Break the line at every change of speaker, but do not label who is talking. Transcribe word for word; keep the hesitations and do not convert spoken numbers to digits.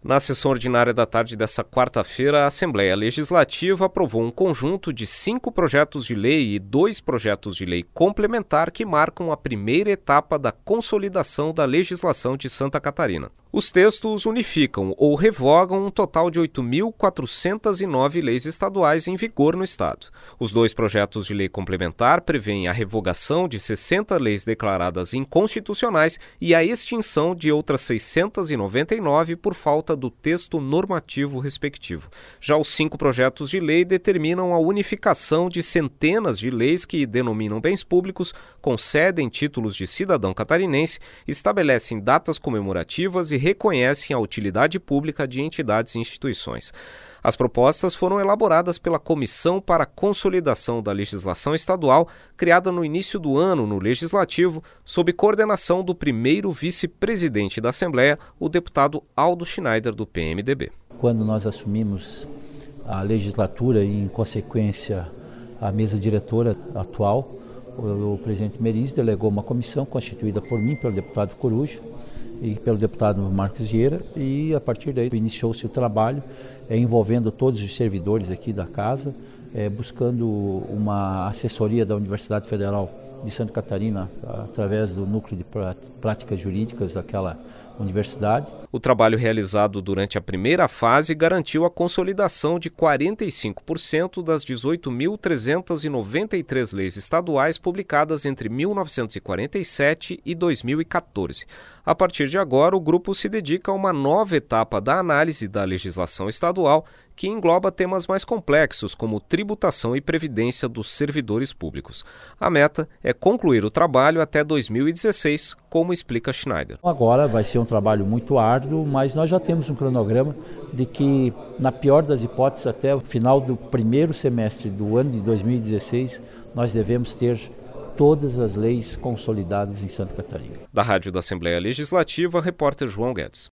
Na sessão ordinária da tarde desta quarta-feira, a Assembleia Legislativa aprovou um conjunto de cinco projetos de lei e dois projetos de lei complementar que marcam a primeira etapa da consolidação da legislação de Santa Catarina. Os textos unificam ou revogam um total de oito mil quatrocentas e nove leis estaduais em vigor no Estado. Os dois projetos de lei complementar prevêem a revogação de sessenta leis declaradas inconstitucionais e a extinção de outras seiscentas e noventa e nove por falta do texto normativo respectivo. Já os cinco projetos de lei determinam a unificação de centenas de leis que denominam bens públicos, concedem títulos de cidadão catarinense, estabelecem datas comemorativas e reconhecem a utilidade pública de entidades e instituições. As propostas foram elaboradas pela Comissão para a Consolidação da Legislação Estadual, criada no início do ano no Legislativo, sob coordenação do primeiro vice-presidente da Assembleia, o deputado Aldo Schneider, do P M D B.
Quando nós assumimos a legislatura e, em consequência, a mesa diretora atual, o, o presidente Merizio delegou uma comissão constituída por mim, pelo deputado Coruja e pelo deputado Marcos Vieira, e a partir daí iniciou-se o trabalho é, envolvendo todos os servidores aqui da casa, é, buscando uma assessoria da Universidade Federal de Santa Catarina através do núcleo de práticas jurídicas daquela universidade.
O trabalho realizado durante a primeira fase garantiu a consolidação de quarenta e cinco por cento das dezoito mil trezentas e noventa e três leis estaduais publicadas entre mil novecentos e quarenta e sete e dois mil e quatorze. A partir de agora, o grupo se dedica a uma nova etapa da análise da legislação estadual, que engloba temas mais complexos, como tributação e previdência dos servidores públicos. A meta é concluir o trabalho até dois mil e dezesseis, como explica Schneider.
Agora vai ser um trabalho muito árduo, mas nós já temos um cronograma de que, na pior das hipóteses, até o final do primeiro semestre do ano de dois mil e dezesseis, nós devemos ter todas as leis consolidadas em Santa Catarina.
Da Rádio da Assembleia Legislativa, repórter João Guedes.